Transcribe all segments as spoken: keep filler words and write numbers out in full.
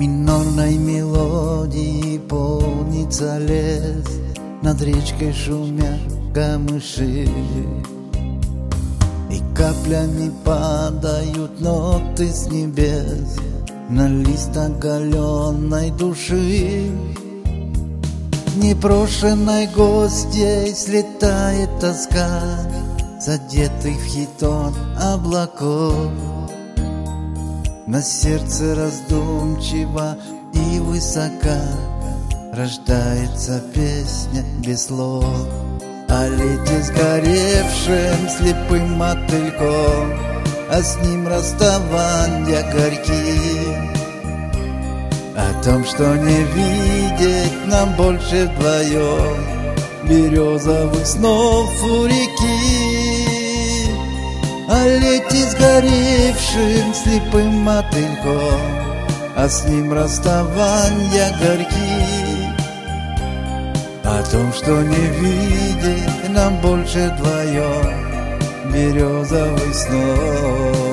минорной мелодии полнится лес, над речкой шумят камыши, и каплями падают ноты с небес на лист оголенной души. Непрошенной гостьей слетает тоска, задетых в хитон облаков. На сердце раздумчиво и высока рождается песня без слов о лете сгоревшим слепым мотыльком, а с ним расставанья горькие, о том, что не видеть нам больше вдвоем березовых снов у реки, о лете сгоревшим слепым мотыльком, а с ним расставанья горькие, о том, что не видеть нам больше вдвоем березовых снов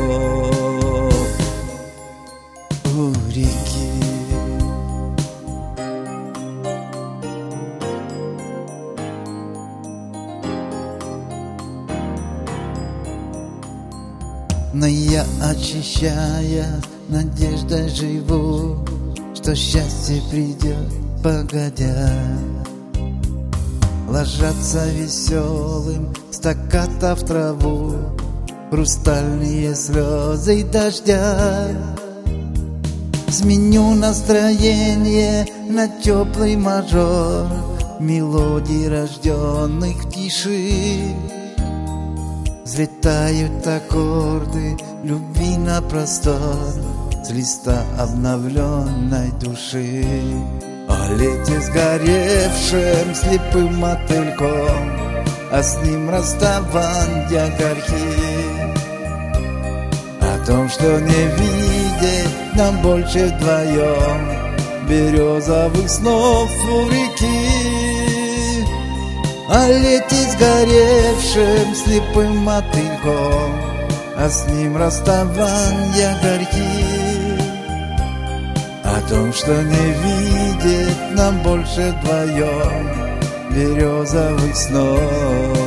у реки. Но я, очищая, надеждой живу, что счастье придет погодя. Ложатся веселым стаккато в траву хрустальные слезы дождя. Сменю настроение на теплый мажор мелодий, рожденных в тиши. Взлетают аккорды любви на простор с листа обновленной души. О лете сгоревшим слепым мотыльком, а с ним расставанья горькие, о том, что не видеть нам больше вдвоем березовых снов у реки, о лете сгоревшим слепым мотыльком, а с ним расставанья горькие, о том, что не видеть нам больше вдвоем березовых снов.